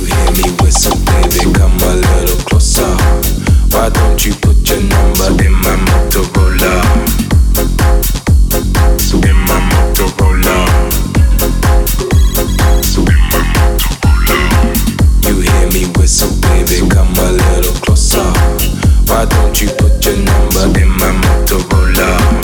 hear me whistle, baby, come a little closer. Why don't you put your number in my Motorola? In my Motorola. In my Motorola. You hear me whistle, baby, come a little closer. Why don't you put your number in my Motorola?